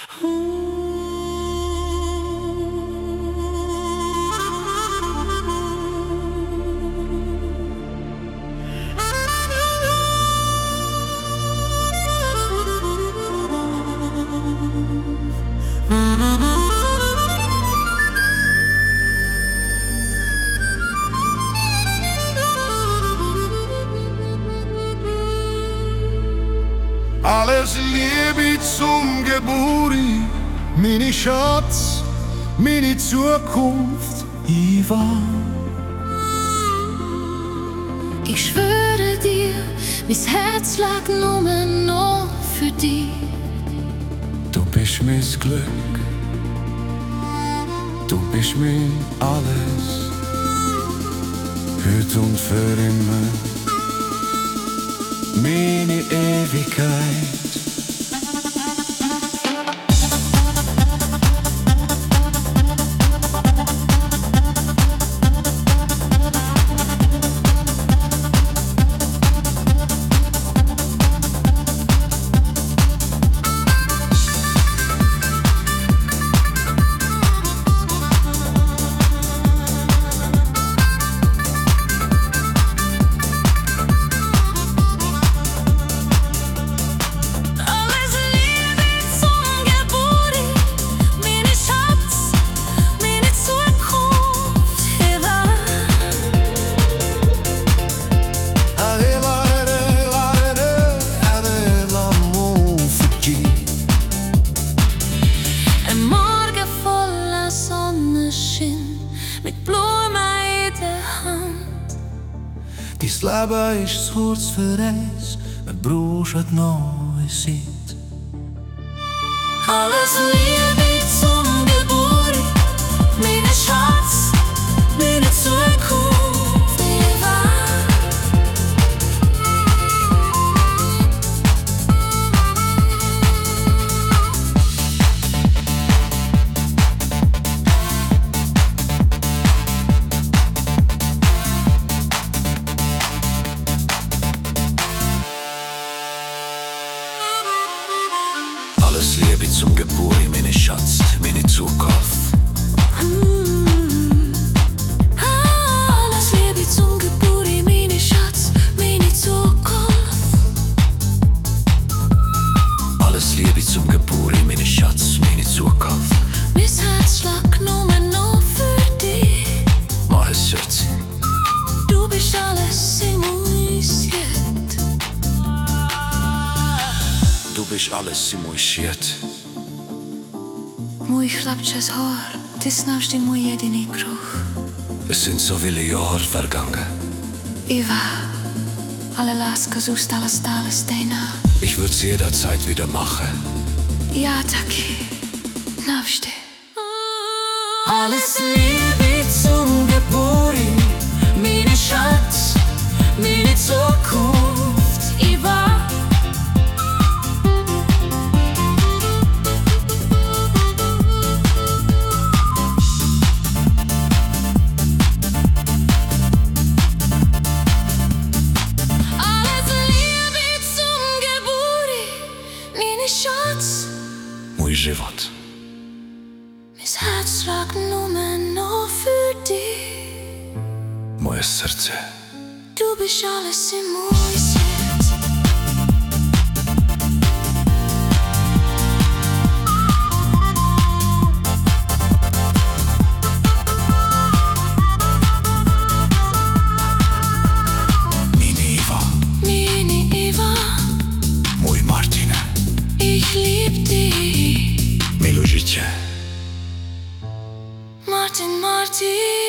Alles Liebe zum Geburi, meine Schatz, meine Zukunft, Iva. Ich schwöre dir, mein Herz lag nur noch für dich. Du bist mein Glück, du bist mein alles, heute und für immer. Meine Ewigkeit. Mit Blumen in der Hand. Dein Leben ist zu kurz für uns, wir brauchen neue Zeit. Alles Liebe zum Geburt, meine Schatz, meine Zukunft, Eva. Alles Liebe zum Geburt, meine Schatz, meine Zukunft. Alles Liebe zum Geburt, meine Schatz, meine Zukunft. Alles Liebe zum Geburt, meine Schatz, meine Zukunft. Mein Herz schlägt nur noch für dich. Mach es, Schatz. Du bist alles in uns jetzt. Du bist alles in mój świat. Mój chlapcze z hor, ty znasz ty mój jedyny kruch. Es sind so viele Jahre vergangen. Eva, ale laska zostala stále stejná. Ich würde es jederzeit wieder machen. Ja taky, navždy. Alles Liebe zum Geburt, meine Schatz, meine Zukunft, Eva. Mój żywot. Mein Herz schlägt nur noch für dich. Moje serce. Du bist alles in mój świat. Meine Eva. Meine Eva. Mój Martin. Ich lieb dich. Milujicie. Martin, Martin.